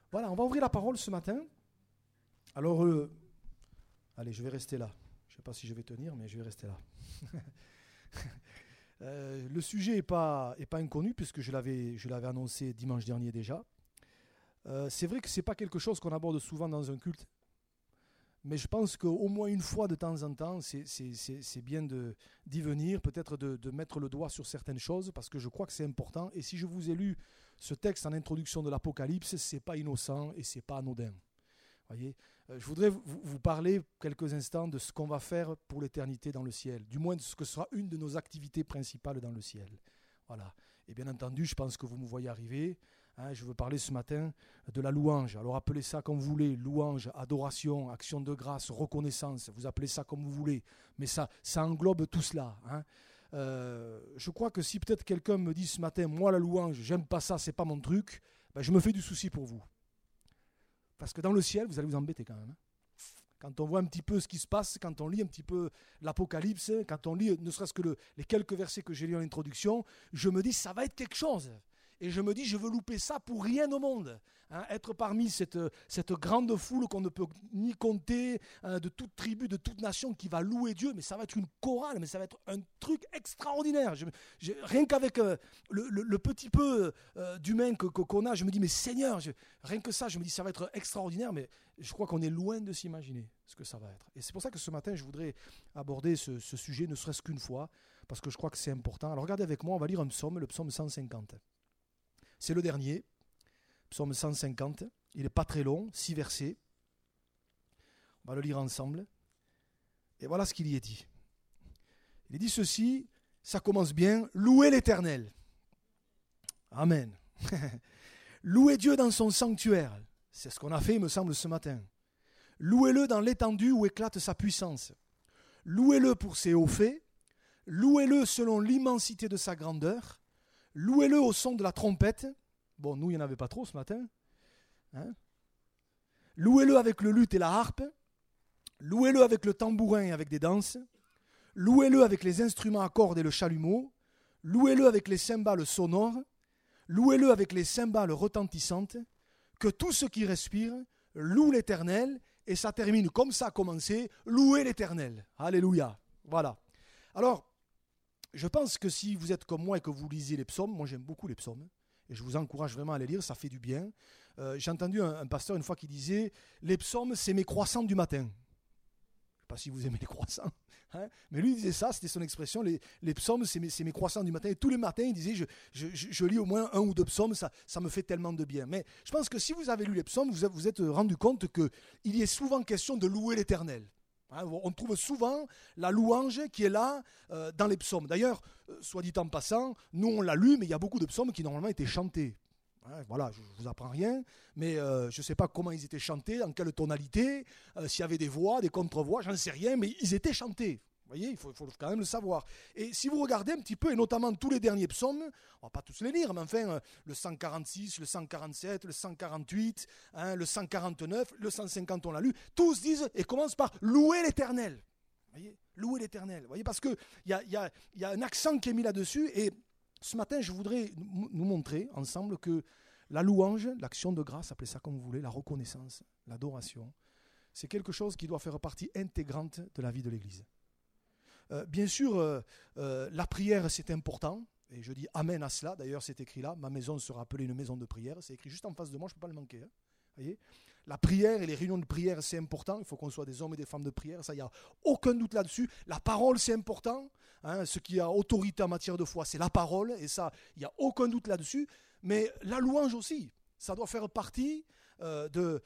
Voilà, on va ouvrir la parole ce matin. Alors, allez, je vais rester là. Je ne sais pas si je vais tenir, mais je vais rester là. Le sujet n'est pas inconnu, puisque je l'avais annoncé dimanche dernier déjà. C'est vrai que ce n'est pas quelque chose qu'on aborde souvent dans un culte, mais je pense qu'au moins une fois de temps en temps, c'est bien d'y venir, peut-être de mettre le doigt sur certaines choses, parce que je crois que c'est important. Et si je vous ai lu ce texte en introduction de l'Apocalypse, ce n'est pas innocent et ce n'est pas anodin. Voyez, je voudrais vous parler quelques instants de ce qu'on va faire pour l'éternité dans le ciel, du moins de ce que sera une de nos activités principales dans le ciel. Voilà. Et bien entendu, je pense que vous me voyez arriver. Je veux parler ce matin de la louange. Alors appelez ça comme vous voulez, louange, adoration, action de grâce, reconnaissance, vous appelez ça comme vous voulez, mais ça englobe tout cela. Je crois que si peut-être quelqu'un me dit ce matin, moi la louange, j'aime pas ça, c'est pas mon truc, je me fais du souci pour vous. Parce que dans le ciel, vous allez vous embêter quand même. Quand on voit un petit peu ce qui se passe, quand on lit un petit peu l'Apocalypse, quand on lit ne serait-ce que les quelques versets que j'ai lus en introduction, je me dis ça va être quelque chose. Et je me dis, je veux louper ça pour rien au monde. Être parmi cette grande foule qu'on ne peut ni compter, de toute tribu, de toute nation qui va louer Dieu, mais ça va être une chorale, mais ça va être un truc extraordinaire. Rien qu'avec le petit peu d'humain qu'on a, je me dis, mais Seigneur, rien que ça, je me dis, ça va être extraordinaire, mais je crois qu'on est loin de s'imaginer ce que ça va être. Et c'est pour ça que ce matin, je voudrais aborder ce sujet, ne serait-ce qu'une fois, parce que je crois que c'est important. Alors regardez avec moi, on va lire un psaume, le psaume 150. C'est le dernier, psaume 150. Il n'est pas très long, 6 versets. On va le lire ensemble. Et voilà ce qu'il y est dit. Il est dit ceci, ça commence bien, louez l'Éternel. Amen. Louez Dieu dans son sanctuaire. C'est ce qu'on a fait, il me semble, ce matin. Louez-le dans l'étendue où éclate sa puissance. Louez-le pour ses hauts faits. Louez-le selon l'immensité de sa grandeur. Louez-le au son de la trompette. Bon, nous, il n'y en avait pas trop ce matin. Louez-le avec le luth et la harpe. Louez-le avec le tambourin et avec des danses. Louez-le avec les instruments à cordes et le chalumeau. Louez-le avec les cymbales sonores. Louez-le avec les cymbales retentissantes. Que tout ce qui respire loue l'Éternel. Et ça termine comme ça a commencé. Louez l'Éternel. Alléluia. Voilà. Alors, je pense que si vous êtes comme moi et que vous lisez les psaumes, moi j'aime beaucoup les psaumes, et je vous encourage vraiment à les lire, ça fait du bien. J'ai entendu un pasteur une fois qui disait « Les psaumes, c'est mes croissants du matin ». Je ne sais pas si vous aimez les croissants, mais lui il disait ça, c'était son expression, les psaumes, c'est mes croissants du matin. Et tous les matins, il disait je lis au moins 1 ou 2 psaumes, ça me fait tellement de bien. Mais je pense que si vous avez lu les psaumes, vous vous êtes rendu compte qu'il y est souvent question de louer l'Éternel. On trouve souvent la louange qui est là dans les psaumes. D'ailleurs, soit dit en passant, nous on l'a lu, mais il y a beaucoup de psaumes qui normalement étaient chantés. Voilà, je ne vous apprends rien, mais je ne sais pas comment ils étaient chantés, dans quelle tonalité, s'il y avait des voix, des contre-voix, j'en sais rien, mais ils étaient chantés. Vous voyez, il faut quand même le savoir. Et si vous regardez un petit peu, et notamment tous les derniers psaumes, on ne va pas tous les lire, mais enfin, le 146, le 147, le 148, le 149, le 150, on l'a lu, tous disent et commencent par « louer l'Éternel ». Vous voyez, louer l'Éternel. Vous voyez, parce qu'il y a un accent qui est mis là-dessus. Et ce matin, je voudrais nous montrer ensemble que la louange, l'action de grâce, appelez ça comme vous voulez, la reconnaissance, l'adoration, c'est quelque chose qui doit faire partie intégrante de la vie de l'Église. Bien sûr, la prière, c'est important, et je dis amen à cela. D'ailleurs, c'est écrit là, ma maison sera appelée une maison de prière. C'est écrit juste en face de moi, je ne peux pas le manquer. Voyez, la prière et les réunions de prière, c'est important. Il faut qu'on soit des hommes et des femmes de prière, ça, il n'y a aucun doute là-dessus. La parole, c'est important. Ce qui a autorité en matière de foi, c'est la parole, et ça, il n'y a aucun doute là-dessus. Mais la louange aussi, ça doit faire partie de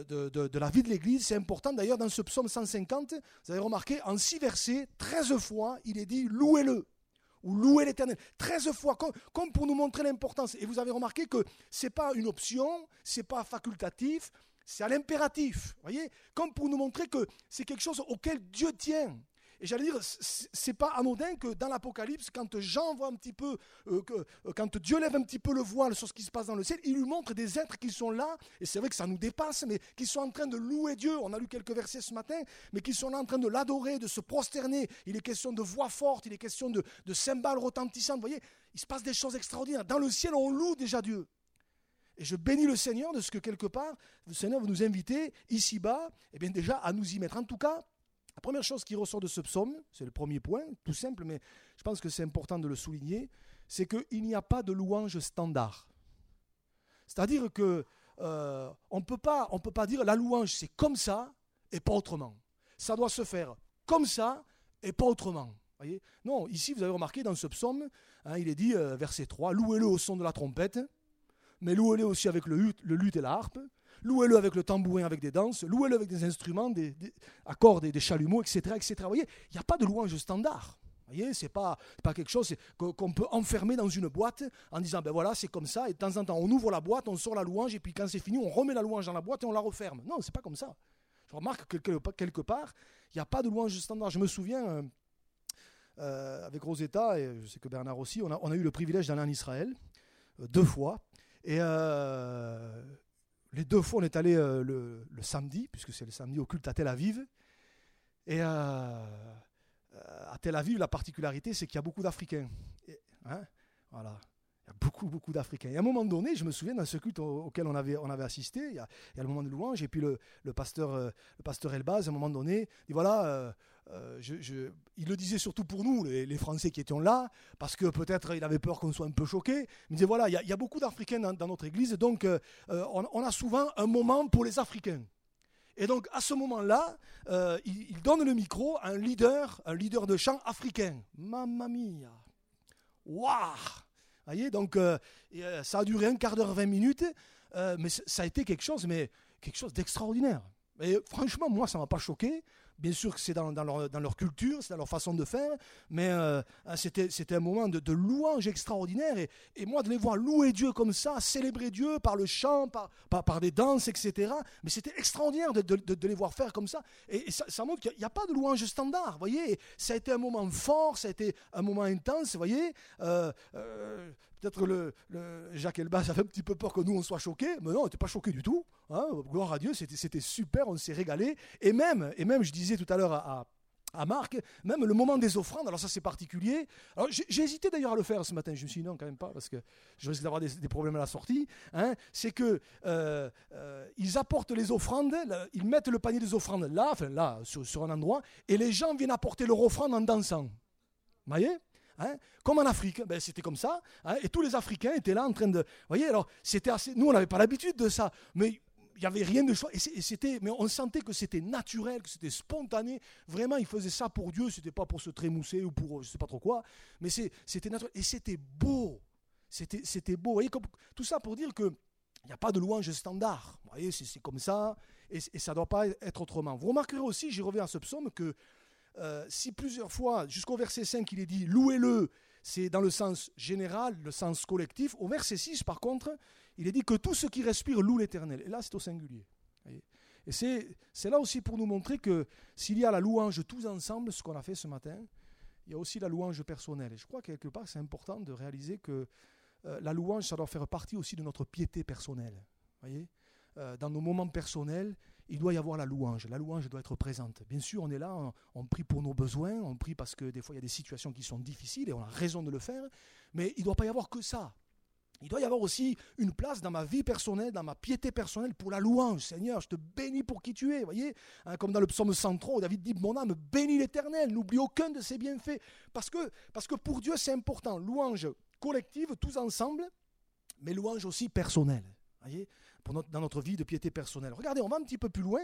la vie de l'Église, c'est important. D'ailleurs, dans ce psaume 150, vous avez remarqué, en 6 versets, 13 fois, il est dit « louez-le » ou « louez l'Éternel ». 13 fois, comme pour nous montrer l'importance. Et vous avez remarqué que ce n'est pas une option, ce n'est pas facultatif, c'est à l'impératif. Voyez, comme pour nous montrer que c'est quelque chose auquel Dieu tient. Et j'allais dire, c'est pas anodin que dans l'Apocalypse, quand Jean voit un petit peu, quand Dieu lève un petit peu le voile sur ce qui se passe dans le ciel, il lui montre des êtres qui sont là, et c'est vrai que ça nous dépasse, mais qui sont en train de louer Dieu. On a lu quelques versets ce matin, mais qui sont là en train de l'adorer, de se prosterner. Il est question de voix fortes, il est question de cymbales retentissantes. Vous voyez, il se passe des choses extraordinaires. Dans le ciel, on loue déjà Dieu. Et je bénis le Seigneur de ce que quelque part, le Seigneur veut nous inviter ici-bas, et bien déjà à nous y mettre. En tout cas, la première chose qui ressort de ce psaume, c'est le premier point, tout simple, mais je pense que c'est important de le souligner, c'est qu'il n'y a pas de louange standard. C'est-à-dire que on peut pas dire la louange c'est comme ça et pas autrement. Ça doit se faire comme ça et pas autrement. Voyez ? Non, ici vous avez remarqué dans ce psaume, il est dit, verset 3, louez-le au son de la trompette, mais louez-le aussi avec le luth et la harpe, louez-le avec le tambourin, avec des danses, louez-le avec des instruments, des accords, des chalumeaux, etc. etc. Vous voyez, il n'y a pas de louange standard. Vous voyez, c'est pas quelque chose qu'on peut enfermer dans une boîte en disant, ben voilà, c'est comme ça, et de temps en temps, on ouvre la boîte, on sort la louange, et puis quand c'est fini, on remet la louange dans la boîte et on la referme. Non, c'est pas comme ça. Je remarque que quelque part, il n'y a pas de louange standard. Je me souviens, avec Rosetta, et je sais que Bernard aussi, on a eu le privilège d'aller en Israël, 2 fois, et les 2 fois, on est allé le samedi, puisque c'est le samedi au culte à Tel Aviv, et à Tel Aviv, la particularité, c'est qu'il y a beaucoup d'Africains. Voilà. Il y a beaucoup d'Africains. Et à un moment donné, je me souviens, dans ce culte auquel on avait assisté, il y a le moment de louange, et puis le pasteur Elbaz, à un moment donné, dit voilà, il le disait surtout pour nous, les Français qui étions là, parce que peut-être il avait peur qu'on soit un peu choqués. Il me disait voilà, il y a beaucoup d'Africains dans notre église, donc on a souvent un moment pour les Africains. Et donc, à ce moment-là, il donne le micro à un leader de chant africain. Mamma mia! Waouh! Vous voyez, donc, ça a duré 15 h 20 minutes, mais ça a été quelque chose d'extraordinaire. Et franchement, moi, ça ne m'a pas choqué. Bien sûr que c'est dans leur culture, c'est dans leur façon de faire, mais c'était un moment de louange extraordinaire. Et moi, de les voir louer Dieu comme ça, célébrer Dieu par le chant, par des danses, etc. Mais c'était extraordinaire de les voir faire comme ça. Et ça montre qu'il n'y a pas de louange standard, vous voyez. Et ça a été un moment fort, ça a été un moment intense, vous voyez. Peut-être Jacques Elbaz avait un petit peu peur que nous on soit choqués, mais non, on n'était pas choqués du tout. Gloire à Dieu, c'était super, on s'est régalé. Et même, je disais tout à l'heure à Marc, même le moment des offrandes, alors ça c'est particulier. Alors j'ai hésité d'ailleurs à le faire ce matin, je me suis dit non quand même pas, parce que je risque d'avoir des problèmes à la sortie. C'est que ils apportent les offrandes, ils mettent le panier des offrandes là sur un endroit, et les gens viennent apporter leur offrande en dansant. Vous voyez ? Comme en Afrique, c'était comme ça, et tous les Africains étaient là en train de... Vous voyez, alors c'était assez... Nous, on n'avait pas l'habitude de ça, mais il n'y avait rien de choix, mais on sentait que c'était naturel, que c'était spontané. Vraiment, ils faisaient ça pour Dieu, c'était pas pour se trémousser ou pour je ne sais pas trop quoi, mais c'était naturel, et c'était beau. C'était beau. Vous voyez, tout ça pour dire qu'il n'y a pas de louange standard. Vous voyez, c'est comme ça, et ça ne doit pas être autrement. Vous remarquerez aussi, j'y reviens à ce psaume, que si plusieurs fois, jusqu'au verset 5, il est dit « Louez-le », c'est dans le sens général, le sens collectif. Au verset 6, par contre, il est dit que tout ce qui respire loue l'Éternel. Et là, c'est au singulier. Et c'est là aussi pour nous montrer que s'il y a la louange tous ensemble, ce qu'on a fait ce matin, il y a aussi la louange personnelle. Et je crois que quelque part, c'est important de réaliser que la louange, ça doit faire partie aussi de notre piété personnelle. Voyez, dans nos moments personnels, il doit y avoir la louange. La louange doit être présente. Bien sûr, on est là, on prie pour nos besoins, on prie parce que des fois, il y a des situations qui sont difficiles et on a raison de le faire, mais il ne doit pas y avoir que ça. Il doit y avoir aussi une place dans ma vie personnelle, dans ma piété personnelle pour la louange. Seigneur, je te bénis pour qui tu es. Voyez, comme dans le psaume 103, David dit « Mon âme bénit l'Éternel, n'oublie aucun de ses bienfaits. » Parce que pour Dieu, c'est important. Louange collective, tous ensemble, mais louange aussi personnelle. Voyez, dans notre vie de piété personnelle. Regardez, on va un petit peu plus loin.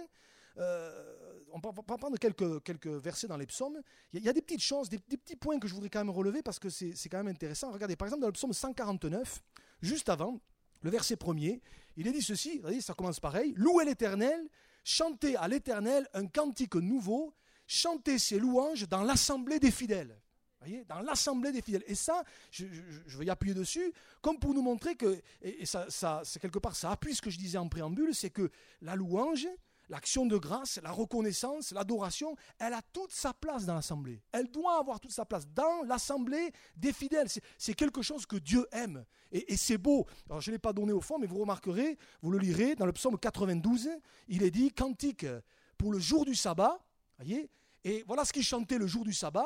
On va prendre quelques versets dans les psaumes. Il y a des petites choses, des petits points que je voudrais quand même relever parce que c'est quand même intéressant. Regardez, par exemple, dans le psaume 149, juste avant, le verset 1er, il est dit ceci, regardez, ça commence pareil. « Louez l'Éternel, chantez à l'Éternel un cantique nouveau, chantez ses louanges dans l'assemblée des fidèles. » Voyez, dans l'assemblée des fidèles. Et ça, je vais y appuyer dessus, comme pour nous montrer que, et ça c'est quelque part, ça appuie ce que je disais en préambule, c'est que la louange, l'action de grâce, la reconnaissance, l'adoration, elle a toute sa place dans l'assemblée. Elle doit avoir toute sa place dans l'assemblée des fidèles. C'est quelque chose que Dieu aime. Et c'est beau. Alors, je ne l'ai pas donné au fond, mais vous remarquerez, vous le lirez, dans le psaume 92, il est dit, cantique pour le jour du sabbat. Voyez, et voilà ce qu'il chantait le jour du sabbat.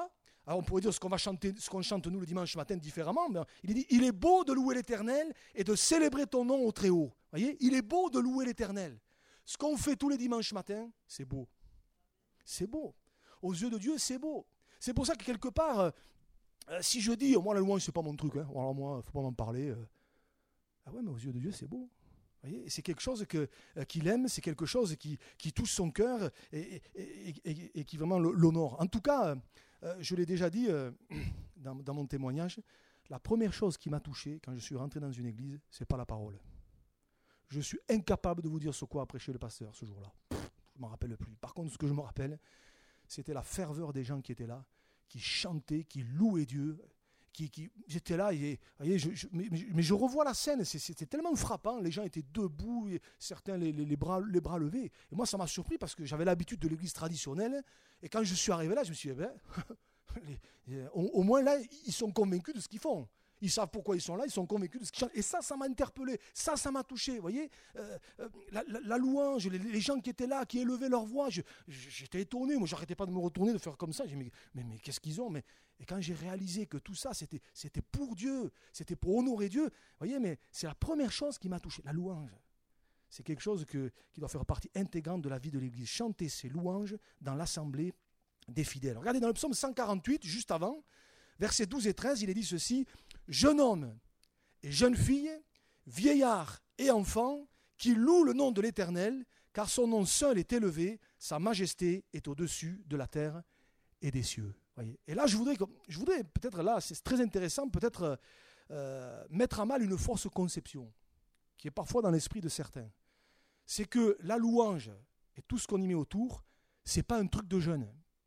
Alors on pourrait dire ce qu'on chante nous le dimanche matin différemment, mais il dit, il est beau de louer l'Éternel et de célébrer ton nom au Très-Haut. Voyez, il est beau de louer l'Éternel. Ce qu'on fait tous les dimanches matins, c'est beau. C'est beau. Aux yeux de Dieu, c'est beau. C'est pour ça que quelque part, si je dis, moi la louange, c'est pas mon truc, alors moi, il ne faut pas m'en parler. Ah ouais, mais aux yeux de Dieu, c'est beau. Voyez, c'est quelque chose qu'il aime, c'est quelque chose qui touche son cœur et qui vraiment l'honore. En tout cas, je l'ai déjà dit dans mon témoignage, la première chose qui m'a touché quand je suis rentré dans une église, c'est pas la parole. Je suis incapable de vous dire ce quoi a prêché le pasteur ce jour-là. Je ne m'en rappelle plus. Par contre, ce que je me rappelle, c'était la ferveur des gens qui étaient là, qui chantaient, qui louaient Dieu. J'étais là, mais je revois la scène, c'était tellement frappant, les gens étaient debout, et certains les bras levés. Et moi, ça m'a surpris parce que j'avais l'habitude de l'église traditionnelle, et quand je suis arrivé là, je me suis dit, au moins là, ils sont convaincus de ce qu'ils font. Ils savent pourquoi ils sont là, ils sont convaincus de ce qu'ils chantent. Et ça m'a interpellé, ça m'a touché. Vous voyez, la louange, les gens qui étaient là, qui élevaient leur voix, j'étais étonné. Moi, j'arrêtais pas de me retourner, de faire comme ça. J'ai dit, mais qu'est-ce qu'ils ont? Et quand j'ai réalisé que tout ça, c'était pour Dieu, c'était pour honorer Dieu, vous voyez, mais c'est la première chose qui m'a touché, la louange. C'est quelque chose qui doit faire partie intégrante de la vie de l'Église. Chanter ces louanges dans l'assemblée des fidèles. Regardez dans le psaume 148, juste avant, versets 12 et 13, il est dit ceci: jeune homme et jeune fille, vieillard et enfant, qui louent le nom de l'Éternel, car son nom seul est élevé, sa majesté est au-dessus de la terre et des cieux. Voyez. Et là, je voudrais peut-être, là, c'est très intéressant, peut-être mettre à mal une fausse conception, qui est parfois dans l'esprit de certains. C'est que la louange et tout ce qu'on y met autour, c'est pas un truc de jeune.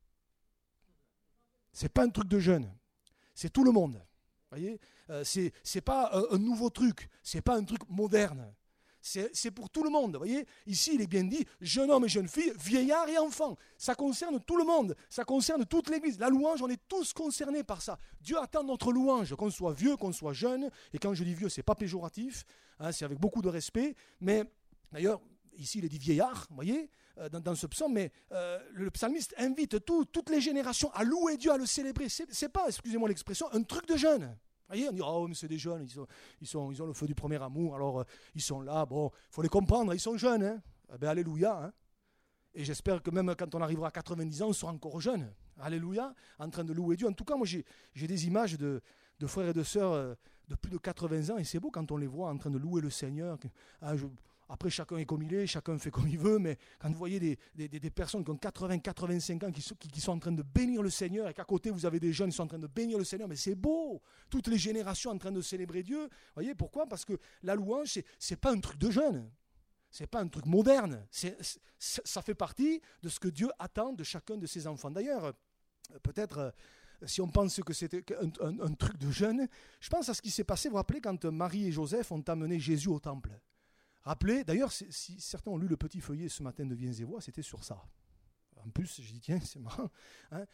C'est pas un truc de jeune. C'est tout le monde. Voyez, c'est pas un nouveau truc, c'est pas un truc moderne. C'est pour tout le monde. Voyez, ici il est bien dit, jeune homme et jeune fille, vieillard et enfant. Ça concerne tout le monde, ça concerne toute l'Église. La louange, on est tous concernés par ça. Dieu attend notre louange, qu'on soit vieux, qu'on soit jeune. Et quand je dis vieux, c'est pas péjoratif, c'est avec beaucoup de respect. Mais d'ailleurs, ici il est dit vieillard, vous voyez, dans ce psaume, mais le psalmiste invite toutes les générations à louer Dieu, à le célébrer. C'est pas, excusez-moi l'expression, un truc de jeunes. Vous voyez, on dit, oh, mais c'est des jeunes, ils ont le feu du premier amour, alors ils sont là, bon, il faut les comprendre, ils sont jeunes. Hein. Eh bien, alléluia. Hein. Et j'espère que même quand on arrivera à 90 ans, on sera encore jeunes. Alléluia, en train de louer Dieu. En tout cas, moi, j'ai des images de frères et de sœurs de plus de 80 ans, et c'est beau quand on les voit en train de louer le Seigneur. Après, chacun est comme il est, chacun fait comme il veut, mais quand vous voyez des personnes qui ont 80, 85 ans, qui sont en train de bénir le Seigneur, et qu'à côté, vous avez des jeunes qui sont en train de bénir le Seigneur, mais c'est beau. Toutes les générations en train de célébrer Dieu. Vous voyez pourquoi? Parce que la louange, c'est pas un truc de jeune. C'est pas un truc moderne. Ça fait partie de ce que Dieu attend de chacun de ses enfants. D'ailleurs, peut-être... Si on pense que c'était un truc de jeune, je pense à ce qui s'est passé, vous vous rappelez, quand Marie et Joseph ont amené Jésus au temple. Rappelez, d'ailleurs, si certains ont lu le petit feuillet ce matin de Viens et Voix, c'était sur ça. En plus, je dis, tiens, c'est marrant. Hein.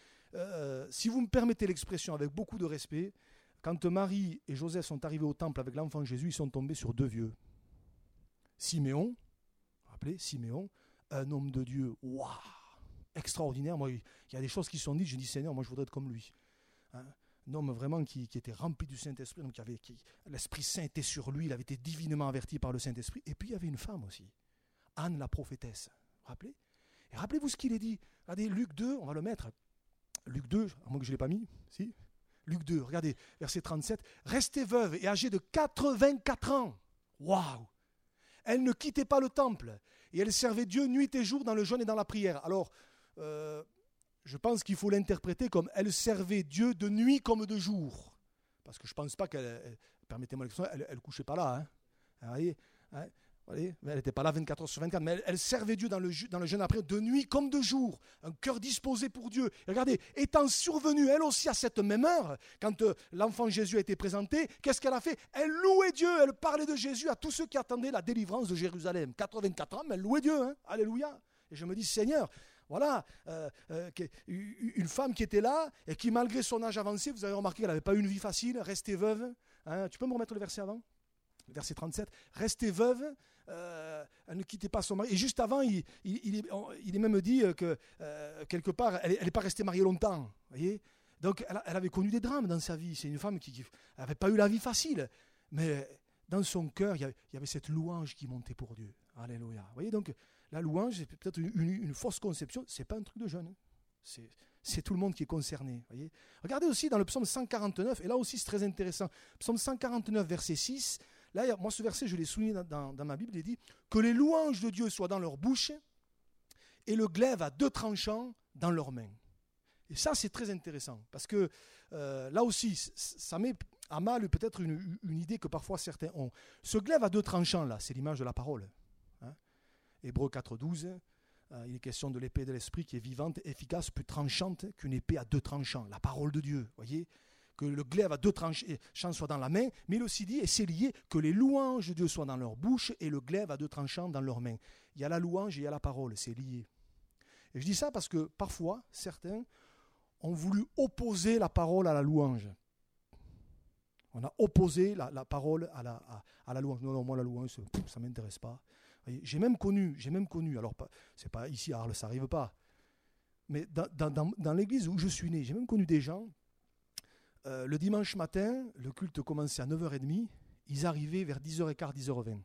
Si vous me permettez l'expression avec beaucoup de respect, quand Marie et Joseph sont arrivés au temple avec l'enfant Jésus, ils sont tombés sur deux vieux. Siméon, vous vous rappelez, Siméon, un homme de Dieu, waouh, extraordinaire. Moi, il y a des choses qui sont dites, je dis, Seigneur, moi je voudrais être comme lui. Hein. Un homme vraiment qui était rempli du Saint-Esprit, donc l'Esprit Saint était sur lui, il avait été divinement averti par le Saint-Esprit. Et puis il y avait une femme aussi, Anne la prophétesse. Vous vous rappelez? Et rappelez-vous ce qu'il est dit. Regardez, Luc 2, on va le mettre. Luc 2, à moins que je ne l'ai pas mis, si. Luc 2, regardez, verset 37. Restée veuve et âgée de 84 ans. Waouh! Elle ne quittait pas le temple et elle servait Dieu nuit et jour dans le jeûne et dans la prière. Alors, je pense qu'il faut l'interpréter comme elle servait Dieu de nuit comme de jour. Parce que je ne pense pas qu'elle, permettez-moi l'expression, elle ne couchait pas là. Hein. Vous voyez, hein, elle n'était pas là 24 heures sur 24, mais elle servait Dieu dans le jeûne après de nuit comme de jour. Un cœur disposé pour Dieu. Et regardez, étant survenue elle aussi à cette même heure, quand l'enfant Jésus a été présenté, qu'est-ce qu'elle a fait? Elle louait Dieu, elle parlait de Jésus à tous ceux qui attendaient la délivrance de Jérusalem. 84 ans, mais elle louait Dieu. Hein. Alléluia. Et je me dis, Seigneur, voilà, une femme qui était là et qui, malgré son âge avancé, vous avez remarqué qu'elle n'avait pas eu une vie facile, restée veuve. Hein, tu peux me remettre le verset avant? Le verset 37. Restée veuve, elle ne quittait pas son mari. Et juste avant, il est même dit que quelque part, elle n'est pas restée mariée longtemps. Voyez, Donc, elle avait connu des drames dans sa vie. C'est une femme qui n'avait pas eu la vie facile. Mais dans son cœur, il y avait cette louange qui montait pour Dieu. Alléluia. Vous voyez, donc, la louange, c'est peut-être une fausse conception. Ce n'est pas un truc de jeune. C'est tout le monde qui est concerné. Voyez. Regardez aussi dans le psaume 149, et là aussi c'est très intéressant. Psaume 149, verset 6. Là, moi, ce verset, je l'ai souligné dans ma Bible. Il dit que les louanges de Dieu soient dans leur bouche et le glaive à 2 tranchants dans leurs mains. Et ça, c'est très intéressant, parce que là aussi, ça met à mal peut-être une idée que parfois certains ont. Ce glaive à 2 tranchants, là, c'est l'image de la parole. Hein. Hébreux 4,12, il est question de l'épée de l'esprit qui est vivante, efficace, plus tranchante qu'une épée à 2 tranchants, la parole de Dieu. Voyez, que le glaive à 2 tranchants soit dans la main, mais il aussi dit, et c'est lié, que les louanges de Dieu soient dans leur bouche et le glaive à 2 tranchants dans leurs mains. Il y a la louange et il y a la parole, c'est lié. Et je dis ça parce que parfois, certains ont voulu opposer la parole à la louange. On a opposé la parole à la louange. Non, moi la louange, ça ne m'intéresse pas. Voyez, j'ai même connu, alors c'est pas ici à Arles, ça n'arrive pas, mais dans l'église où je suis né, j'ai même connu des gens, le dimanche matin, le culte commençait à 9h30, ils arrivaient vers 10h15, 10h20.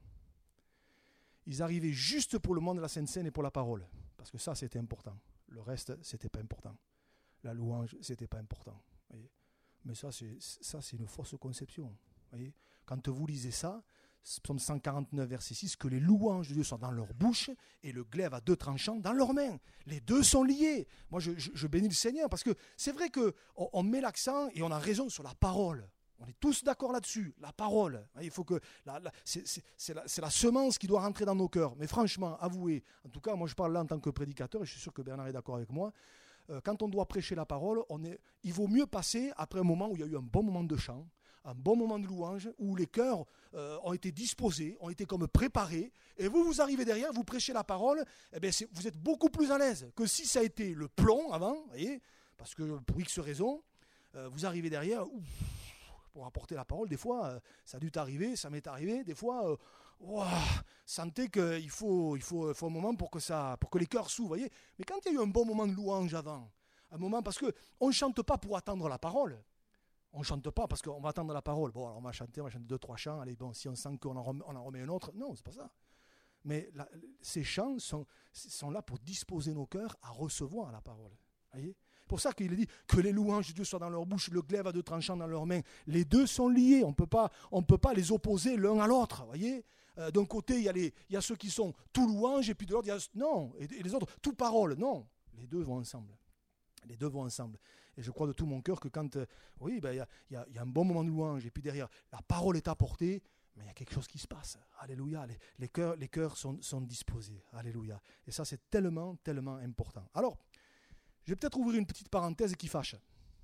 Ils arrivaient juste pour le monde de la Sainte Seine et pour la parole, parce que ça c'était important. Le reste, c'était pas important. La louange, c'était pas important. Voyez. Mais ça, c'est une fausse conception. Voyez. Quand vous lisez ça, Psaume 149, verset 6, que les louanges de Dieu sont dans leur bouche et le glaive à 2 tranchants dans leurs mains. Les deux sont liés. Moi, je bénis le Seigneur parce que c'est vrai qu'on met l'accent et on a raison sur la parole. On est tous d'accord là-dessus, la parole. Il faut que c'est la semence qui doit rentrer dans nos cœurs. Mais franchement, avouez, en tout cas, moi je parle là en tant que prédicateur et je suis sûr que Bernard est d'accord avec moi. Quand on doit prêcher la parole, il vaut mieux passer après un moment où il y a eu un bon moment de chant, un bon moment de louange, où les cœurs ont été disposés, ont été comme préparés, et vous arrivez derrière, vous prêchez la parole, et bien vous êtes beaucoup plus à l'aise que si ça a été le plomb avant, voyez, parce que pour X raisons, vous arrivez derrière, pour apporter la parole, des fois, ça a dû t'arriver, ça m'est arrivé, des fois, sentez qu'il faut un moment pour que les cœurs s'ouvrent, voyez. Mais quand il y a eu un bon moment de louange avant, un moment, parce qu'on ne chante pas pour attendre la parole, on ne chante pas parce qu'on va attendre la parole. Bon, alors on va chanter 2-3 chants, allez, bon, si on sent qu'on en remet un autre, non, c'est pas ça. Mais ces chants sont là pour disposer nos cœurs à recevoir la parole, voyez. C'est pour ça qu'il dit que les louanges de Dieu soient dans leur bouche, le glaive à 2 tranchants dans leurs mains. Les deux sont liés, on ne peut pas les opposer l'un à l'autre, voyez. D'un côté, il y a ceux qui sont tout louange, et puis de l'autre, et les autres, tout parole. Non, les deux vont ensemble. Les deux vont ensemble. Et je crois de tout mon cœur que quand, il y a un bon moment de louange, et puis derrière, la parole est apportée, mais il y a quelque chose qui se passe. Alléluia. Les cœurs sont disposés. Alléluia. Et ça, c'est tellement, tellement important. Alors, je vais peut-être ouvrir une petite parenthèse qui fâche.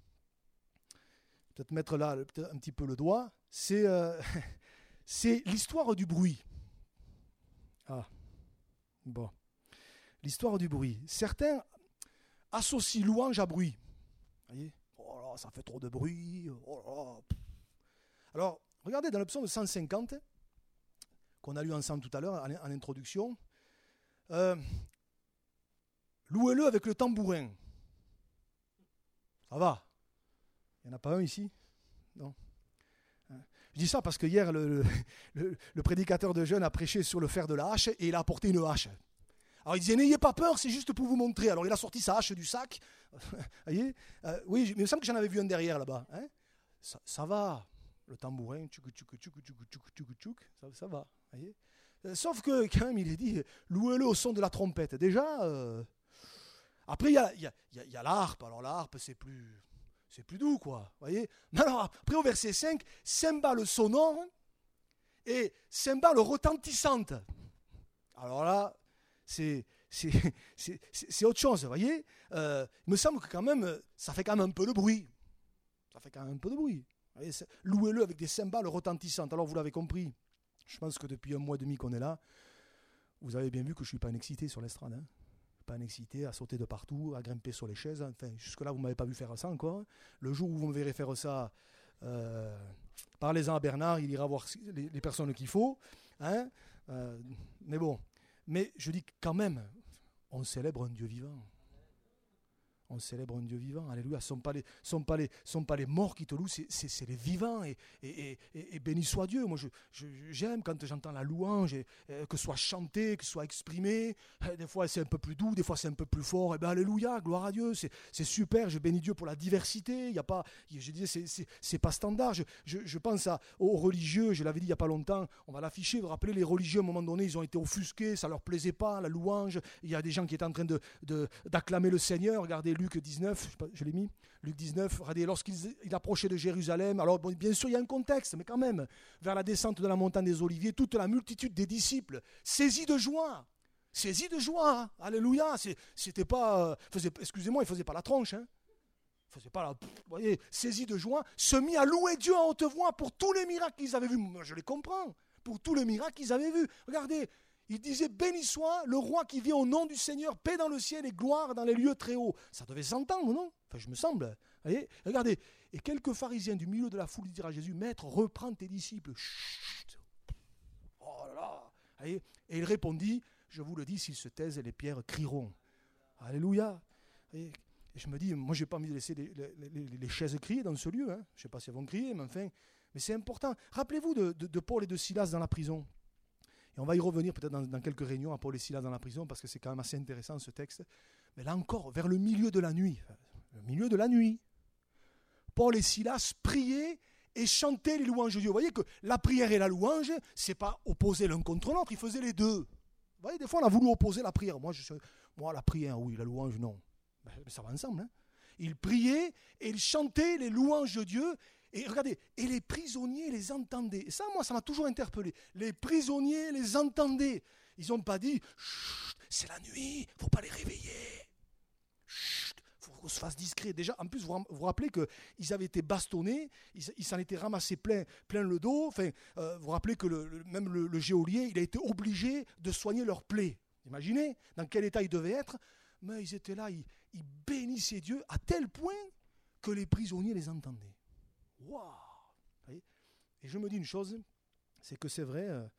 Peut-être mettre là un petit peu le doigt. C'est l'histoire du bruit. Ah, bon. L'histoire du bruit. Certains associent louange à bruit. Vous voyez ? Oh là, ça fait trop de bruit. Oh là. Alors, regardez dans le psaume 150, qu'on a lu ensemble tout à l'heure en introduction. Louez-le avec le tambourin. Ça va. Il n'y en a pas un ici ? Non. Je dis ça parce que hier, le prédicateur de jeunes a prêché sur le fer de la hache et il a apporté une hache. Alors il disait, n'ayez pas peur, c'est juste pour vous montrer. Alors il a sorti sa hache du sac. Voyez, oui, mais il me semble que j'en avais vu un derrière là-bas. Hein, ça va. Le tambourin, ça va. Voyez. Sauf que quand même, il est dit, louez-le au son de la trompette. Déjà, après il y a la harpe. Alors la harpe, c'est plus doux, quoi. Voyez. Mais alors après au verset 5, cymbales sonores et cymbales retentissantes. Alors là, c'est autre chose, vous voyez. Il me semble que quand même, ça fait quand même un peu de bruit. Voyez, louez-le avec des cymbales retentissantes. Alors vous l'avez compris, je pense que depuis 1 mois et demi qu'on est là, vous avez bien vu que je ne suis pas un excité sur l'estrade. Hein. Pas un excité à sauter de partout, à grimper sur les chaises. Enfin, jusque-là, vous ne m'avez pas vu faire ça encore. Le jour où vous me verrez faire ça, parlez-en à Bernard, il ira voir les personnes qu'il faut. Hein. Mais bon. Mais je dis quand même, on célèbre un Dieu vivant. On célèbre un Dieu vivant, alléluia. Ce ne sont pas les morts qui te louent, c'est les vivants. Et béni soit Dieu. Moi, j'aime quand j'entends la louange, que ce soit chanté, que ce soit exprimé. Des fois, c'est un peu plus doux, des fois, c'est un peu plus fort. Et bien, alléluia, gloire à Dieu. C'est super. Je bénis Dieu pour la diversité. Il y a pas, je disais, c'est pas standard. Je pense aux religieux. Je l'avais dit il n'y a pas longtemps. On va l'afficher. Vous vous rappelez, les religieux, à un moment donné, ils ont été offusqués. Ça ne leur plaisait pas, la louange. Il y a des gens qui étaient en train d'acclamer le Seigneur. Regardez Luc 19, je l'ai mis, Luc 19, regardez, lorsqu'il approchait de Jérusalem, alors bon, bien sûr il y a un contexte, mais quand même, vers la descente de la montagne des Oliviers, toute la multitude des disciples, saisis de joie, hein, alléluia, c'était pas, excusez-moi, il faisait pas la tronche, hein, il faisait pas la, vous voyez, saisis de joie, se mit à louer Dieu en haute voix pour tous les miracles qu'ils avaient vus, moi je les comprends, pour tous les miracles qu'ils avaient vus, regardez, il disait, béni soit le roi qui vient au nom du Seigneur, paix dans le ciel et gloire dans les lieux très hauts. Ça devait s'entendre, non? Enfin, je me semble. Voyez, regardez. Et quelques pharisiens du milieu de la foule dirent à Jésus, Maître, reprends tes disciples. Chut. Oh là là. Voyez, et il répondit, je vous le dis, s'ils se taisent, les pierres crieront. Alléluia. Et je me dis, moi, je n'ai pas envie de laisser les chaises crier dans ce lieu. Hein. Je ne sais pas si elles vont crier, mais enfin, mais c'est important. Rappelez-vous de Paul et de Silas dans la prison. Et on va y revenir peut-être dans quelques réunions à Paul et Silas dans la prison, parce que c'est quand même assez intéressant ce texte. Mais là encore, vers le milieu de la nuit, Paul et Silas priaient et chantaient les louanges de Dieu. Vous voyez que la prière et la louange, ce n'est pas opposé l'un contre l'autre, ils faisaient les deux. Vous voyez, des fois on a voulu opposer la prière. Moi la prière, oui, la louange, non. Mais ça va ensemble. Hein. Ils priaient et ils chantaient les louanges de Dieu. Et regardez, et les prisonniers les entendaient. Et ça, moi, ça m'a toujours interpellé. Les prisonniers les entendaient. Ils n'ont pas dit, chut, c'est la nuit, il ne faut pas les réveiller. Chut, il faut qu'on se fasse discret. Déjà, en plus, vous vous rappelez qu'ils avaient été bastonnés, ils s'en étaient ramassés plein le dos. Enfin, vous vous rappelez que même le geôlier, il a été obligé de soigner leurs plaies. Imaginez dans quel état ils devaient être. Mais ils étaient là, ils bénissaient Dieu à tel point que les prisonniers les entendaient. Waouh! Et je me dis une chose, c'est que c'est vrai,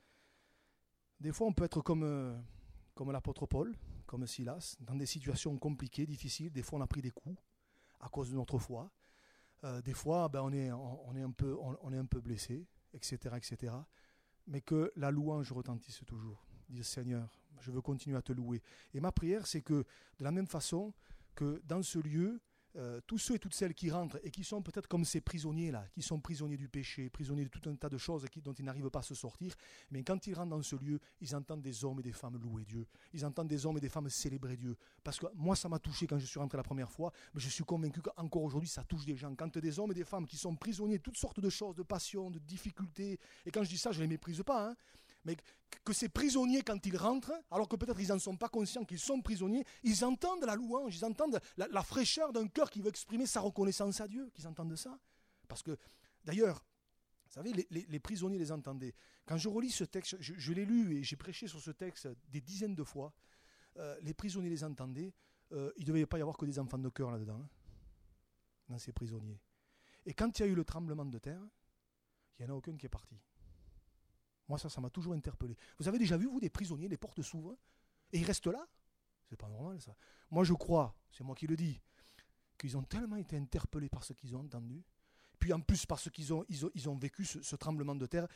des fois on peut être comme l'apôtre Paul, comme Silas, dans des situations compliquées, difficiles, des fois on a pris des coups à cause de notre foi, des fois on est un peu blessé, etc., etc., mais que la louange retentisse toujours. Dire Seigneur, je veux continuer à te louer. Et ma prière, c'est que de la même façon que dans ce lieu, tous ceux et toutes celles qui rentrent et qui sont peut-être comme ces prisonniers-là, qui sont prisonniers du péché, prisonniers de tout un tas de choses dont ils n'arrivent pas à se sortir, mais quand ils rentrent dans ce lieu, ils entendent des hommes et des femmes louer Dieu. Ils entendent des hommes et des femmes célébrer Dieu. Parce que moi, ça m'a touché quand je suis rentré la première fois, mais je suis convaincu qu'encore aujourd'hui, ça touche des gens. Quand des hommes et des femmes qui sont prisonniers de toutes sortes de choses, de passions, de difficultés, et quand je dis ça, je ne les méprise pas, hein, mais que ces prisonniers, quand ils rentrent, alors que peut-être ils n'en sont pas conscients qu'ils sont prisonniers, ils entendent la louange, ils entendent la fraîcheur d'un cœur qui veut exprimer sa reconnaissance à Dieu, qu'ils entendent ça. Parce que, d'ailleurs, vous savez, les prisonniers les entendaient. Quand je relis ce texte, je l'ai lu et j'ai prêché sur ce texte des dizaines de fois, les prisonniers les entendaient, il ne devait pas y avoir que des enfants de cœur là-dedans, hein, dans ces prisonniers. Et quand il y a eu le tremblement de terre, il n'y en a aucun qui est parti. Moi, ça m'a toujours interpellé. Vous avez déjà vu, vous, des prisonniers, les portes s'ouvrent, et ils restent là? C'est pas normal, ça. Moi, je crois, c'est moi qui le dis, qu'ils ont tellement été interpellés par ce qu'ils ont entendu, puis en plus parce qu'ils ont vécu ce tremblement de terre.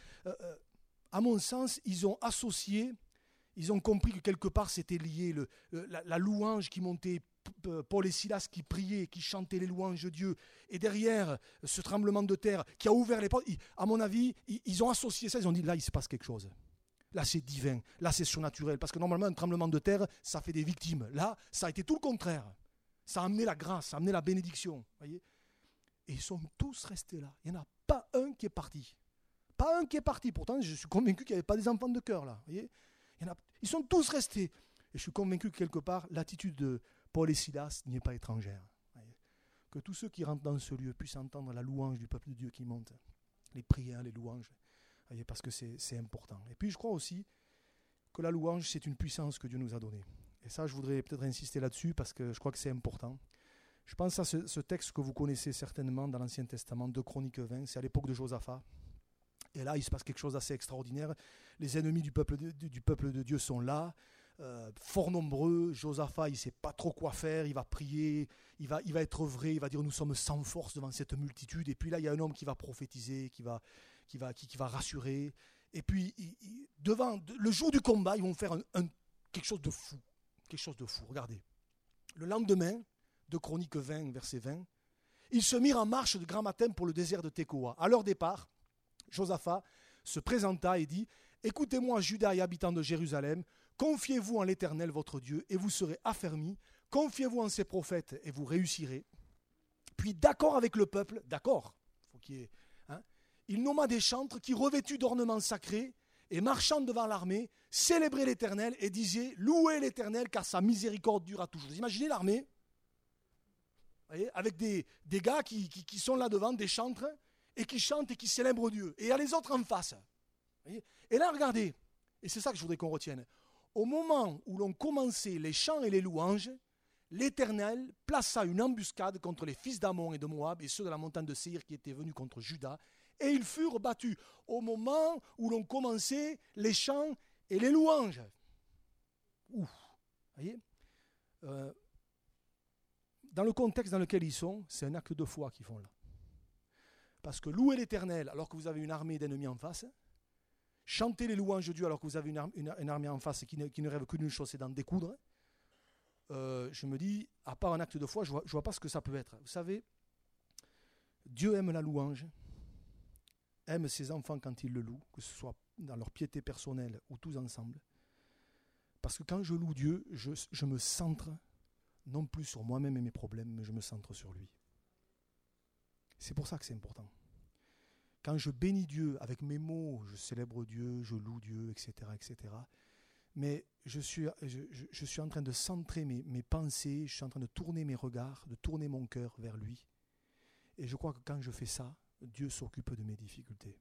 À mon sens, ils ont associé, ils ont compris que quelque part, c'était lié, la louange qui montait, Paul et Silas qui priaient, qui chantaient les louanges de Dieu, et derrière ce tremblement de terre qui a ouvert les portes, à mon avis, ils ont associé ça, ils ont dit là il se passe quelque chose. Là c'est divin, là c'est surnaturel, parce que normalement un tremblement de terre, ça fait des victimes. Là, ça a été tout le contraire. Ça a amené la grâce, ça a amené la bénédiction. Voyez, et ils sont tous restés là. Il n'y en a pas un qui est parti. Pas un qui est parti. Pourtant, je suis convaincu qu'il n'y avait pas des enfants de cœur là. Voyez, ils sont tous restés. Et je suis convaincu que quelque part, l'attitude de Paul et Silas n'y est pas étrangère. Que tous ceux qui rentrent dans ce lieu puissent entendre la louange du peuple de Dieu qui monte, les prières, les louanges, parce que c'est important. Et puis je crois aussi que la louange, c'est une puissance que Dieu nous a donnée. Et ça, je voudrais peut-être insister là-dessus parce que je crois que c'est important. Je pense à ce texte que vous connaissez certainement dans l'Ancien Testament, 2 Chroniques 20, c'est à l'époque de Josaphat. Et là, il se passe quelque chose d'assez extraordinaire. Les ennemis du peuple de Dieu sont là. fort nombreux. Josaphat, il ne sait pas trop quoi faire, il va prier, il va être vrai, il va dire nous sommes sans force devant cette multitude. Et puis là, il y a un homme qui va prophétiser, qui va rassurer. Et puis, devant le jour du combat, ils vont faire quelque chose de fou. Quelque chose de fou, regardez. Le lendemain, de Chroniques 20, verset 20, ils se mirent en marche de grand matin pour le désert de Tekoa. À leur départ, Josaphat se présenta et dit « Écoutez-moi, Juda et habitants de Jérusalem, confiez-vous en l'Éternel votre Dieu et vous serez affermis. Confiez-vous en ses prophètes et vous réussirez. » Puis d'accord avec le peuple, d'accord, faut qu'il y ait, il nomma des chantres qui, revêtus d'ornements sacrés et marchant devant l'armée, célébraient l'Éternel et disaient « Louez l'Éternel car sa miséricorde dure à toujours. » Vous imaginez l'armée, voyez, avec des gars qui sont là devant, des chantres, et qui chantent et qui célèbrent Dieu. Et il y a les autres en face. Voyez. Et là, regardez, et c'est ça que je voudrais qu'on retienne. Au moment où l'on commençait les chants et les louanges, l'Éternel plaça une embuscade contre les fils d'Ammon et de Moab et ceux de la montagne de Séir qui étaient venus contre Juda, et ils furent battus au moment où l'on commençait les chants et les louanges. Ouf, voyez, dans le contexte dans lequel ils sont, c'est un acte de foi qu'ils font là. Parce que louer l'Éternel alors que vous avez une armée d'ennemis en face, chanter les louanges de Dieu alors que vous avez une armée en face qui ne rêve que d'une chose, c'est d'en découdre, je me dis, à part un acte de foi, je vois pas ce que ça peut être. Vous savez, Dieu aime la louange, aime ses enfants quand ils le louent, que ce soit dans leur piété personnelle ou tous ensemble. Parce que quand je loue Dieu, je me centre non plus sur moi-même et mes problèmes, mais je me centre sur lui. C'est pour ça que c'est important. Quand je bénis Dieu avec mes mots, je célèbre Dieu, je loue Dieu, etc., etc. Mais je suis en train de centrer mes pensées, je suis en train de tourner mes regards, de tourner mon cœur vers lui. Et je crois que quand je fais ça, Dieu s'occupe de mes difficultés.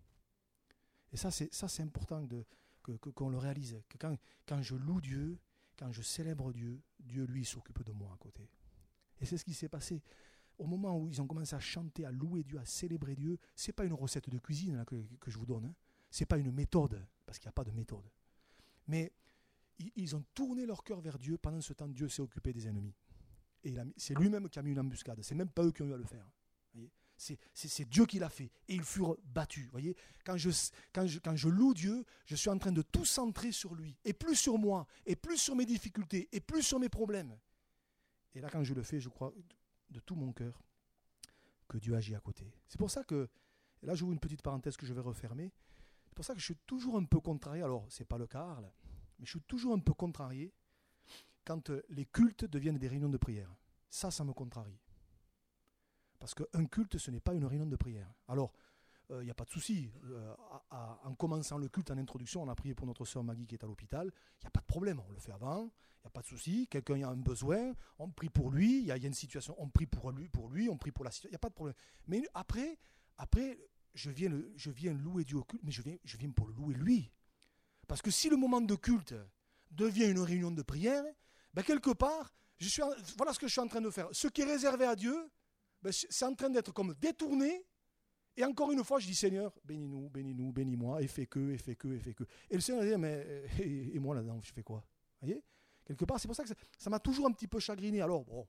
Et ça, c'est important qu'on le réalise. Que quand je loue Dieu, quand je célèbre Dieu, Dieu, lui, s'occupe de moi à côté. Et c'est ce qui s'est passé. Au moment où ils ont commencé à chanter, à louer Dieu, à célébrer Dieu, ce n'est pas une recette de cuisine là, que je vous donne. Ce n'est pas une méthode, parce qu'il n'y a pas de méthode. Mais ils ont tourné leur cœur vers Dieu. Pendant ce temps, Dieu s'est occupé des ennemis. Et c'est lui-même qui a mis une embuscade. Ce n'est même pas eux qui ont eu à le faire. Voyez, c'est Dieu qui l'a fait. Et ils furent battus. Voyez, quand je loue Dieu, je suis en train de tout centrer sur lui. Et plus sur moi, et plus sur mes difficultés, et plus sur mes problèmes. Et là, quand je le fais, je crois de tout mon cœur que Dieu agit à côté. C'est pour ça que, et là j'ouvre une petite parenthèse que je vais refermer, c'est pour ça que je suis toujours un peu contrarié, alors c'est pas le cas, Arles, mais je suis toujours un peu contrarié quand les cultes deviennent des réunions de prière. Ça me contrarie. Parce qu'un culte, ce n'est pas une réunion de prière. Alors, il n'y a pas de souci. En commençant le culte en introduction, on a prié pour notre sœur Maggie qui est à l'hôpital. Il n'y a pas de problème, on le fait avant. Il n'y a pas de souci. Quelqu'un a un besoin, on prie pour lui. Il y a une situation, on prie pour lui, on prie pour la situation. Il n'y a pas de problème. Mais après, je viens louer Dieu au culte, mais je viens pour le louer lui. Parce que si le moment de culte devient une réunion de prière, ben quelque part, voilà ce que je suis en train de faire. Ce qui est réservé à Dieu, ben c'est en train d'être comme détourné. Et encore une fois, je dis Seigneur, bénis-nous, bénis-moi, et fais que. Et le Seigneur dit, mais et moi là-dedans, je fais quoi? Vous voyez? Quelque part, c'est pour ça que ça m'a toujours un petit peu chagriné. Alors, bon,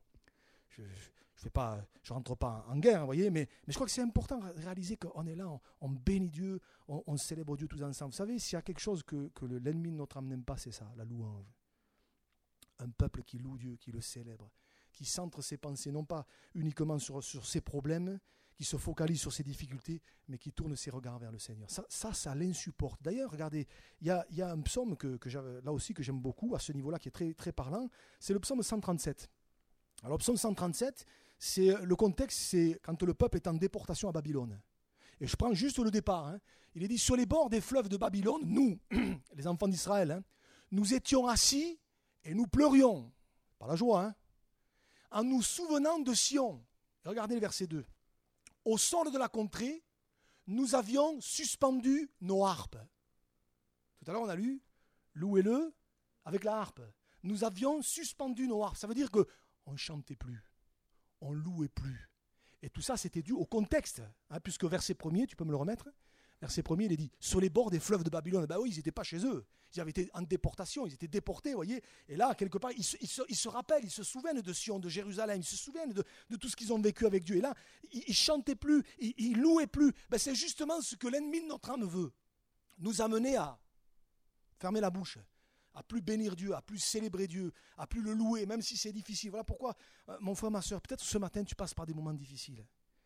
je rentre pas en guerre, vous voyez, mais je crois que c'est important de réaliser qu'on est là, on bénit Dieu, on célèbre Dieu tous ensemble. Vous savez, s'il y a quelque chose que l'ennemi de notre âme n'aime pas, c'est ça, la louange. Un peuple qui loue Dieu, qui le célèbre, qui centre ses pensées, non pas uniquement sur ses problèmes, qui se focalise sur ses difficultés, mais qui tourne ses regards vers le Seigneur. Ça l'insupporte. D'ailleurs, regardez, il y a un psaume là aussi que j'aime beaucoup, à ce niveau-là, qui est très, très parlant, c'est le psaume 137. Alors, le psaume 137, le contexte, c'est quand le peuple est en déportation à Babylone. Et je prends juste le départ. Il est dit, sur les bords des fleuves de Babylone, nous, les enfants d'Israël, nous étions assis et nous pleurions, par la joie, en nous souvenant de Sion. Et regardez le verset 2. Au sol de la contrée, nous avions suspendu nos harpes. Tout à l'heure, on a lu « Louez-le avec la harpe ». Nous avions suspendu nos harpes. Ça veut dire qu'on ne chantait plus, on ne louait plus. Et tout ça, c'était dû au contexte. Puisque verset 1er, tu peux me le remettre? Verset 1er, il est dit, sur les bords des fleuves de Babylone. Ben oui, ils n'étaient pas chez eux. Ils avaient été en déportation, ils étaient déportés, vous voyez. Et là, quelque part, ils se rappellent, ils se souviennent de Sion, de Jérusalem, ils se souviennent de tout ce qu'ils ont vécu avec Dieu. Et là, ils ne chantaient plus, ils ne louaient plus. Ben, c'est justement ce que l'ennemi de notre âme veut. Nous amener à fermer la bouche, à plus bénir Dieu, à plus célébrer Dieu, à plus le louer, même si c'est difficile. Voilà pourquoi, mon frère, ma soeur, peut-être ce matin, tu passes par des moments difficiles.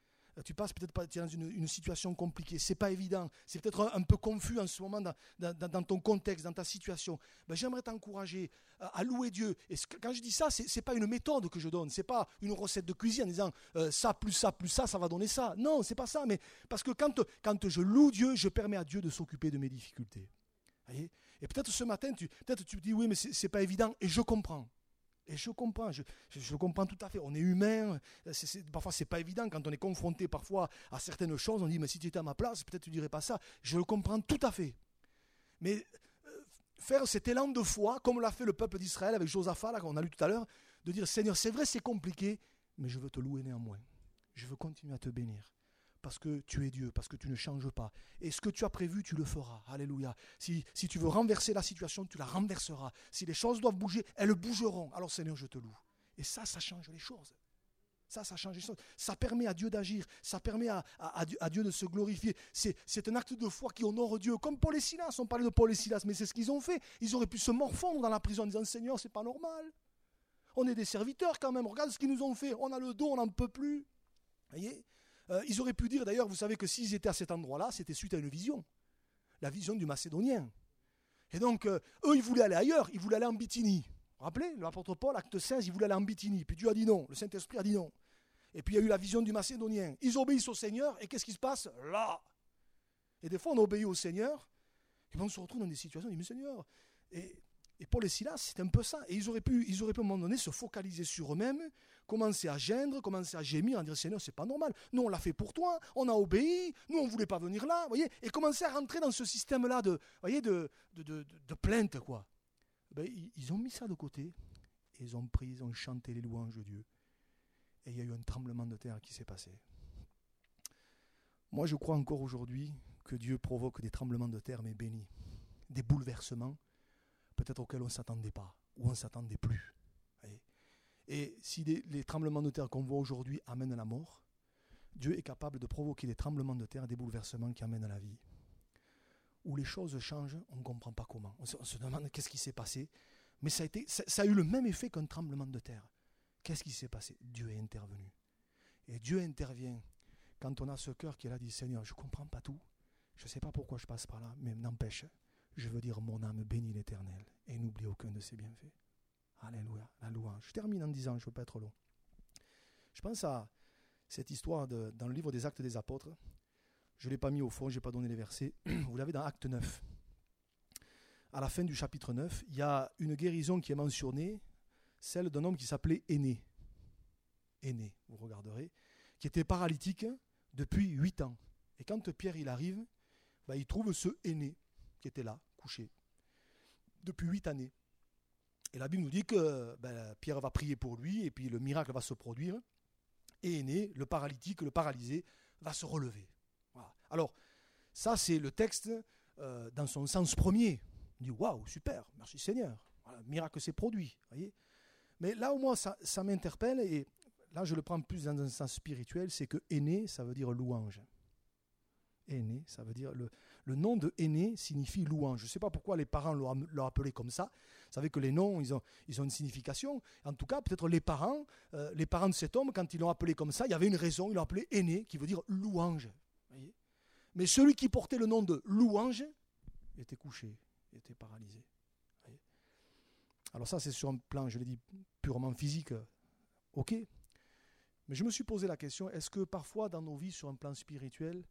Tu passes peut-être dans une situation compliquée, c'est pas évident, c'est peut-être un peu confus en ce moment dans ton contexte, dans ta situation. Ben, j'aimerais t'encourager à louer Dieu. Et quand je dis ça, c'est pas une méthode que je donne, c'est pas une recette de cuisine en disant ça plus ça plus ça, ça va donner ça. Non, c'est pas ça, mais parce que quand je loue Dieu, je permets à Dieu de s'occuper de mes difficultés. Voyez. Et peut-être ce matin, tu te dis oui, mais c'est pas évident, et je comprends. Et je comprends, je comprends tout à fait. On est humain, parfois c'est pas évident quand on est confronté parfois à certaines choses. On dit mais si tu étais à ma place, peut-être tu dirais pas ça. Je le comprends tout à fait. Mais faire cet élan de foi, comme l'a fait le peuple d'Israël avec Josaphat, là qu'on a lu tout à l'heure, de dire Seigneur, c'est vrai, c'est compliqué, mais je veux te louer néanmoins. Je veux continuer à te bénir. Parce que tu es Dieu, parce que tu ne changes pas. Et ce que tu as prévu, tu le feras. Alléluia. Si tu veux renverser la situation, tu la renverseras. Si les choses doivent bouger, elles bougeront. Alors Seigneur, je te loue. Et ça change les choses. Ça change les choses. Ça permet à Dieu d'agir. Ça permet à Dieu de se glorifier. C'est un acte de foi qui honore Dieu. Comme Paul et Silas. On parlait de Paul et Silas, mais c'est ce qu'ils ont fait. Ils auraient pu se morfondre dans la prison en disant Seigneur, c'est pas normal. On est des serviteurs quand même. Regarde ce qu'ils nous ont fait. On a le dos, on n'en peut plus. Voyez ? Ils auraient pu dire, d'ailleurs, vous savez que s'ils étaient à cet endroit-là, c'était suite à une vision. La vision du Macédonien. Et donc, eux, ils voulaient aller ailleurs. Ils voulaient aller en Bithynie. Vous vous rappelez, l'apôtre Paul, acte 16, il voulait aller en Bithynie. Puis Dieu a dit non. Le Saint-Esprit a dit non. Et puis il y a eu la vision du Macédonien. Ils obéissent au Seigneur. Et qu'est-ce qui se passe là? Et des fois, on obéit au Seigneur. Et puis on se retrouve dans des situations, on dit, mais Seigneur... Et Paul et Silas, c'est un peu ça. Et ils auraient pu à un moment donné se focaliser sur eux-mêmes, commencer à geindre, commencer à gémir, en dire Seigneur, c'est pas normal. Nous, on l'a fait pour toi, on a obéi, nous, on ne voulait pas venir là, voyez, et commencer à rentrer dans ce système-là de plainte, quoi. Ben, ils ont mis ça de côté, et ils ont pris, ils ont chanté les louanges de Dieu. Et il y a eu un tremblement de terre qui s'est passé. Moi, je crois encore aujourd'hui que Dieu provoque des tremblements de terre, mais bénis, des bouleversements, peut-être auxquels on ne s'attendait pas, ou on ne s'attendait plus. Et si les tremblements de terre qu'on voit aujourd'hui amènent à la mort, Dieu est capable de provoquer des tremblements de terre, des bouleversements qui amènent à la vie. Où les choses changent, on ne comprend pas comment. On se demande qu'est-ce qui s'est passé, mais ça a eu le même effet qu'un tremblement de terre. Qu'est-ce qui s'est passé? Dieu est intervenu. Et Dieu intervient quand on a ce cœur qui est là, dit Seigneur, je ne comprends pas tout, je ne sais pas pourquoi je passe par là, mais n'empêche, je veux dire, mon âme bénit l'Éternel et n'oublie aucun de ses bienfaits. Alléluia, la louange. Je termine en disant, je ne veux pas être long. Je pense à cette histoire dans le livre des Actes des Apôtres. Je ne l'ai pas mis au fond, je n'ai pas donné les versets. Vous l'avez dans Acte 9. À la fin du chapitre 9, il y a une guérison qui est mentionnée, celle d'un homme qui s'appelait Énée. Énée, vous regarderez, qui était paralytique depuis 8 ans. Et quand Pierre il arrive, il trouve ce Énée qui était là, couché, depuis 8 années. Et la Bible nous dit que Pierre va prier pour lui, et puis le miracle va se produire, et Énée, le paralytique, le paralysé, va se relever. Voilà. Alors, ça c'est le texte dans son sens premier. On dit, waouh, super, merci Seigneur, voilà, le miracle s'est produit. Voyez. Mais là où moi ça m'interpelle, et là je le prends plus dans un sens spirituel, c'est que Énée, ça veut dire louange. Énée, ça veut dire le nom de Énée signifie louange. Je ne sais pas pourquoi les parents l'ont appelé comme ça. Vous savez que les noms, ils ont une signification. En tout cas, peut-être les parents de cet homme, quand ils l'ont appelé comme ça, il y avait une raison. Ils l'ont appelé Énée, qui veut dire louange. Voyez. Mais celui qui portait le nom de louange était couché, était paralysé. Voyez. Alors ça, c'est sur un plan, je l'ai dit, purement physique. Ok. Mais je me suis posé la question, est-ce que parfois dans nos vies, sur un plan spirituel,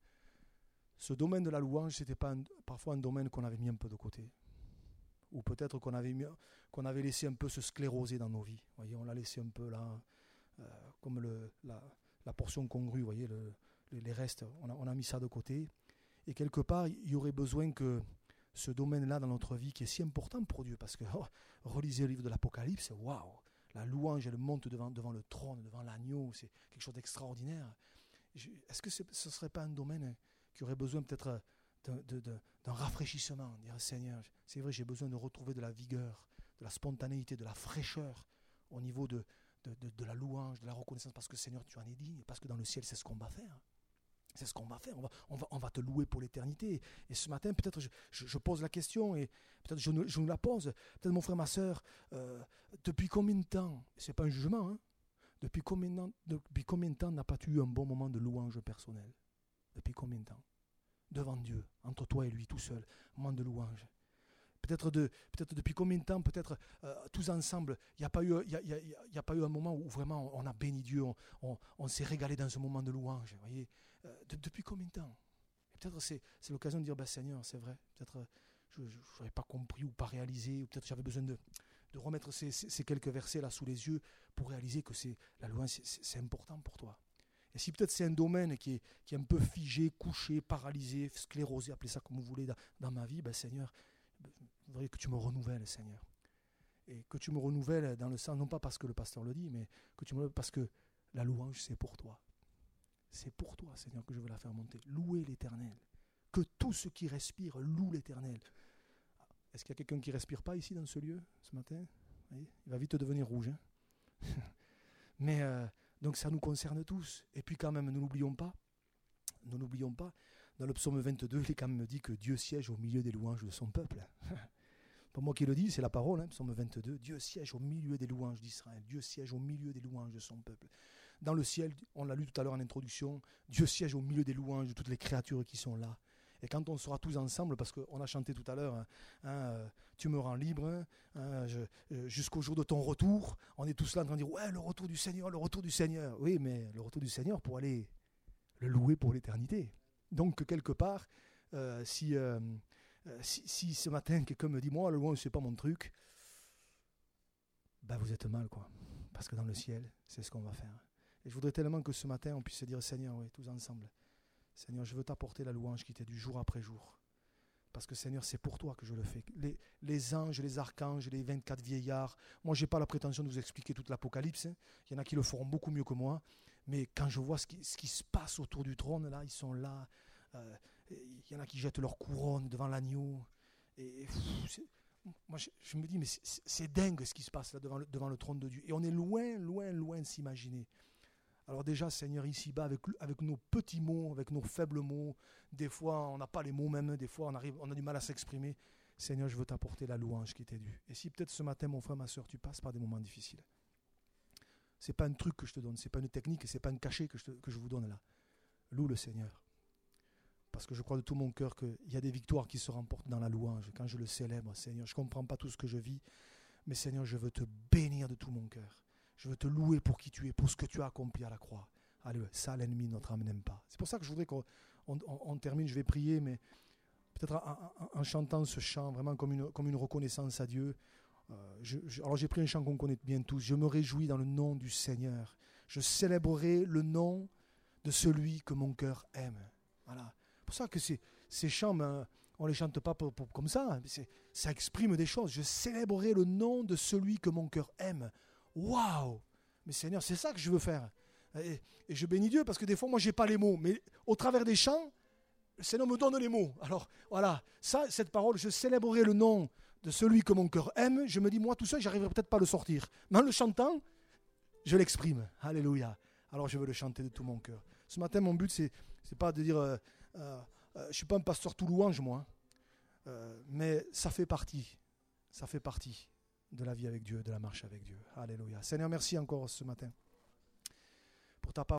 ce domaine de la louange, c'était pas parfois un domaine qu'on avait mis un peu de côté, ou peut-être qu'on avait laissé un peu se scléroser dans nos vies. Voyez, on l'a laissé un peu là, comme la portion congrue. Voyez, les restes, on a mis ça de côté. Et quelque part, il y aurait besoin que ce domaine-là dans notre vie, qui est si important pour Dieu, parce que relisez le livre de l'Apocalypse, waouh, la louange, elle monte devant le trône, devant l'agneau, c'est quelque chose d'extraordinaire. Est-ce que ce ne serait pas un domaine qui aurait besoin peut-être d'un rafraîchissement. Dire Seigneur, c'est vrai, j'ai besoin de retrouver de la vigueur, de la spontanéité, de la fraîcheur au niveau de la louange, de la reconnaissance, parce que Seigneur, tu en es digne, parce que dans le ciel, c'est ce qu'on va faire. C'est ce qu'on va faire, on va te louer pour l'éternité. Et ce matin, peut-être je pose la question, et peut-être je nous la pose, peut-être mon frère, ma soeur, depuis combien de temps, c'est pas un jugement, hein, depuis combien de temps n'as-tu eu un bon moment de louange personnelle? Depuis combien de temps? Devant Dieu, entre toi et lui, tout seul, moment de louange. Peut-être depuis combien de temps, peut-être tous ensemble, il n'y a pas eu un moment où vraiment on a béni Dieu, on s'est régalé dans ce moment de louange. Voyez, depuis combien de temps? Et peut-être c'est l'occasion de dire, Seigneur, c'est vrai, peut-être je n'avais pas compris ou pas réalisé, ou peut-être j'avais besoin de remettre ces quelques versets là sous les yeux pour réaliser que la louange, c'est important pour toi. Et si peut-être c'est un domaine qui est un peu figé, couché, paralysé, sclérosé, appelez ça comme vous voulez dans ma vie, Seigneur, je voudrais que tu me renouvelles, Seigneur. Et que tu me renouvelles dans le sens, non pas parce que le pasteur le dit, mais que tu me renouvelles parce que la louange, c'est pour toi. C'est pour toi, Seigneur, que je veux la faire monter. Louez l'Éternel. Que tout ce qui respire loue l'Éternel. Est-ce qu'il y a quelqu'un qui ne respire pas ici dans ce lieu, ce matin? Il va vite devenir rouge. Hein. Mais donc ça nous concerne tous. Et puis quand même, ne l'oublions pas, dans le psaume 22, il est quand même dit que Dieu siège au milieu des louanges de son peuple. Pas moi qui le dis, c'est la parole, psaume 22. Dieu siège au milieu des louanges d'Israël. Dieu siège au milieu des louanges de son peuple. Dans le ciel, on l'a lu tout à l'heure en introduction, Dieu siège au milieu des louanges de toutes les créatures qui sont là. Et quand on sera tous ensemble, parce qu'on a chanté tout à l'heure, tu me rends libre, jusqu'au jour de ton retour, on est tous là en train de dire, ouais, le retour du Seigneur, le retour du Seigneur. Oui, mais le retour du Seigneur pour aller le louer pour l'éternité. Donc, quelque part, si ce matin, quelqu'un me dit, moi, le louange, c'est pas mon truc, vous êtes mal, quoi. Parce que dans le ciel, c'est ce qu'on va faire. Et je voudrais tellement que ce matin, on puisse se dire, Seigneur, oui, tous ensemble, Seigneur, je veux t'apporter la louange qui t'est due jour après jour. Parce que Seigneur, c'est pour toi que je le fais. Les anges, les archanges, les 24 vieillards, moi, je n'ai pas la prétention de vous expliquer toute l'Apocalypse. Hein. Il y en a qui le feront beaucoup mieux que moi. Mais quand je vois ce qui se passe autour du trône, là, ils sont là. Il y en a qui jettent leur couronne devant l'agneau. Et moi, je me dis, mais c'est dingue ce qui se passe là devant le trône de Dieu. Et on est loin, loin, loin de s'imaginer. Alors déjà, Seigneur, ici-bas, avec nos petits mots, avec nos faibles mots, des fois, on n'a pas les mots même, des fois, on a du mal à s'exprimer. Seigneur, je veux t'apporter la louange qui t'est due. Et si peut-être ce matin, mon frère, ma soeur, tu passes par des moments difficiles, ce n'est pas un truc que je te donne, ce n'est pas une technique, ce n'est pas un cachet que je vous donne là. Loue le Seigneur. Parce que je crois de tout mon cœur qu'il y a des victoires qui se remportent dans la louange. Quand je le célèbre, Seigneur, je ne comprends pas tout ce que je vis, mais Seigneur, je veux te bénir de tout mon cœur. Je veux te louer pour qui tu es, pour ce que tu as accompli à la croix. Alléluia. Ça, l'ennemi, notre âme n'aime pas. C'est pour ça que je voudrais qu'on termine, je vais prier, mais peut-être en chantant ce chant, vraiment comme une reconnaissance à Dieu. Alors j'ai pris un chant qu'on connaît bien tous. Je me réjouis dans le nom du Seigneur. Je célébrerai le nom de celui que mon cœur aime. Voilà. C'est pour ça que ces chants, on ne les chante pas comme ça. Ça exprime des choses. Je célébrerai le nom de celui que mon cœur aime. Waouh! Mais Seigneur, c'est ça que je veux faire. Et je bénis Dieu parce que des fois, moi, je n'ai pas les mots. Mais au travers des chants, le Seigneur me donne les mots. Alors, voilà, cette parole, je célébrerai le nom de celui que mon cœur aime. Je me dis, moi, tout seul, j'arriverai peut-être pas à le sortir. Mais en le chantant, je l'exprime. Alléluia. Alors, je veux le chanter de tout mon cœur. Ce matin, mon but, c'est pas de dire, je ne suis pas un pasteur tout louange, moi. Mais ça fait partie. Ça fait partie de la vie avec Dieu, de la marche avec Dieu. Alléluia. Seigneur, merci encore ce matin pour ta parole.